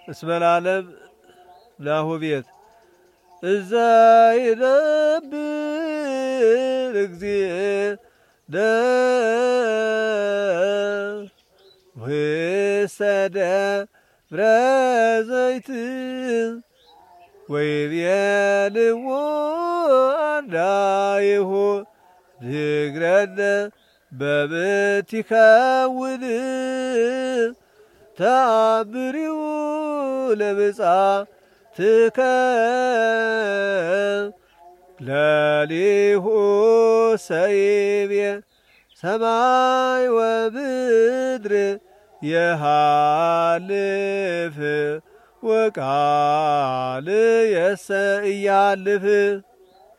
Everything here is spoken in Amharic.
እስመ ለዓለም ናሁ ቤት እዛ ይነብር እግዚእነ ውስተ ደብረ ዘይት ወይቤልዎ አርዳኢሁ ዝግረነ በምንት ይከውን ተአምሪሁ ለምጽአትከ ለሊሁ ሰይቤ ሰማይ ወምድር የሃልፍ ወቃል የሰ እያልፍ